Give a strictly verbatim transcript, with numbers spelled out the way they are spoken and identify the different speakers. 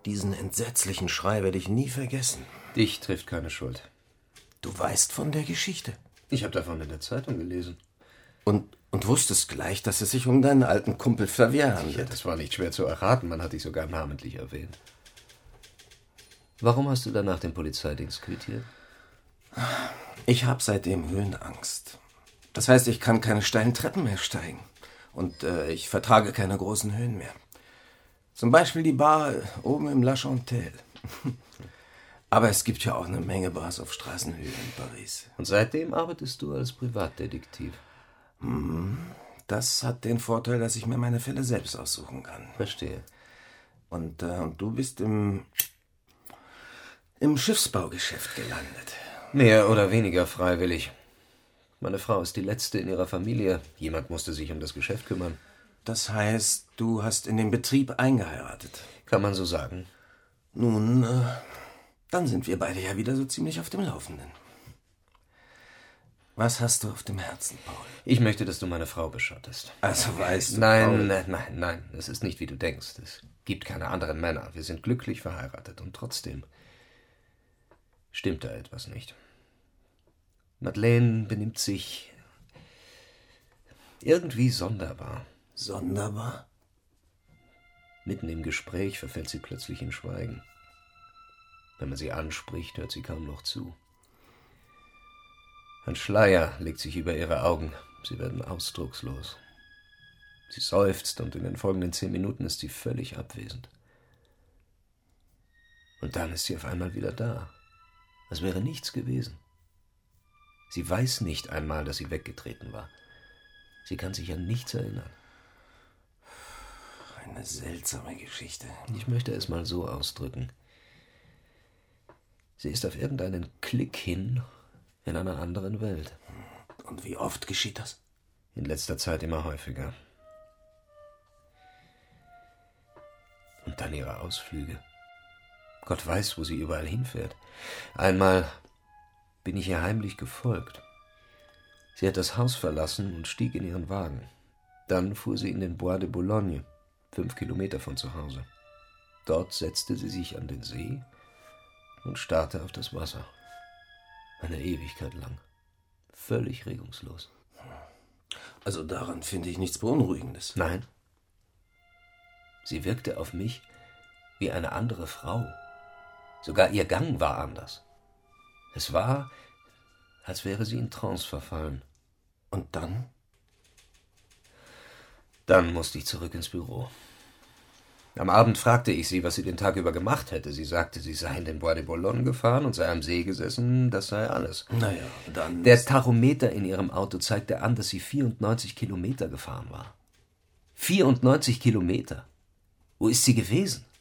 Speaker 1: Diesen entsetzlichen Schrei werde ich nie vergessen.
Speaker 2: Dich trifft keine Schuld.
Speaker 1: Du weißt von der Geschichte?
Speaker 2: Ich habe davon in der Zeitung gelesen.
Speaker 1: Und, und wusstest gleich, dass es sich um deinen alten Kumpel Flavier handelt?
Speaker 2: Ja, das war nicht schwer zu erraten. Man hat dich sogar namentlich erwähnt. Warum hast du danach den Polizeidienst quittiert?
Speaker 1: Ich habe seitdem Höhenangst. Das heißt, ich kann keine steilen Treppen mehr steigen. Und äh, ich vertrage keine großen Höhen mehr. Zum Beispiel die Bar oben im La Chantelle. Aber es gibt ja auch eine Menge Bars auf Straßenhöhe in Paris.
Speaker 2: Und seitdem arbeitest du als Privatdetektiv?
Speaker 1: Hm, das hat den Vorteil, dass ich mir meine Fälle selbst aussuchen kann.
Speaker 2: Verstehe.
Speaker 1: Und, äh, und du bist im, im Schiffsbaugeschäft gelandet.
Speaker 2: Mehr oder weniger freiwillig. Meine Frau ist die letzte in ihrer Familie. Jemand musste sich um das Geschäft kümmern.
Speaker 1: Das heißt, du hast in den Betrieb eingeheiratet?
Speaker 2: Kann man so sagen.
Speaker 1: Nun, äh, dann sind wir beide ja wieder so ziemlich auf dem Laufenden. Was hast du auf dem Herzen, Paul?
Speaker 2: Ich möchte, dass du meine Frau beschattest.
Speaker 1: Also weißt du,
Speaker 2: Nein,
Speaker 1: Paul...
Speaker 2: nein, nein, nein. Es ist nicht, wie du denkst. Es gibt keine anderen Männer. Wir sind glücklich verheiratet. Und trotzdem stimmt da etwas nicht. Madeleine benimmt sich irgendwie sonderbar.
Speaker 1: Sonderbar?
Speaker 2: Mitten im Gespräch verfällt sie plötzlich in Schweigen. Wenn man sie anspricht, hört sie kaum noch zu. Ein Schleier legt sich über ihre Augen. Sie werden ausdruckslos. Sie seufzt und in den folgenden zehn Minuten ist sie völlig abwesend. Und dann ist sie auf einmal wieder da, als wäre nichts gewesen. Sie weiß nicht einmal, dass sie weggetreten war. Sie kann sich an nichts erinnern.
Speaker 1: Eine seltsame Geschichte.
Speaker 2: Ich möchte es mal so ausdrücken. Sie ist auf irgendeinen Klick hin in einer anderen Welt.
Speaker 1: Und wie oft geschieht das?
Speaker 2: In letzter Zeit immer häufiger. Und dann ihre Ausflüge. Gott weiß, wo sie überall hinfährt. Einmal bin ich ihr heimlich gefolgt. Sie hat das Haus verlassen und stieg in ihren Wagen. Dann fuhr sie in den Bois de Boulogne, fünf Kilometer von zu Hause. Dort setzte sie sich an den See und starrte auf das Wasser. Eine Ewigkeit lang. Völlig regungslos.
Speaker 1: Also daran finde ich nichts Beunruhigendes.
Speaker 2: Nein. Sie wirkte auf mich wie eine andere Frau. Sogar ihr Gang war anders. Es war, als wäre sie in Trance verfallen.
Speaker 1: Und dann?
Speaker 2: Dann musste ich zurück ins Büro. Am Abend fragte ich sie, was sie den Tag über gemacht hätte. Sie sagte, sie sei in den Bois de Boulogne gefahren und sei am See gesessen, das sei alles.
Speaker 1: Naja, dann...
Speaker 2: Der Tachometer in ihrem Auto zeigte an, dass sie vierundneunzig Kilometer gefahren war. vierundneunzig Kilometer? Wo ist sie gewesen?